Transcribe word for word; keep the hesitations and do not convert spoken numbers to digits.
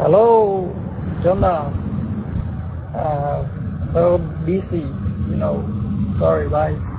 Hello, Jonah. Uh, so busy, you know. Sorry, bye.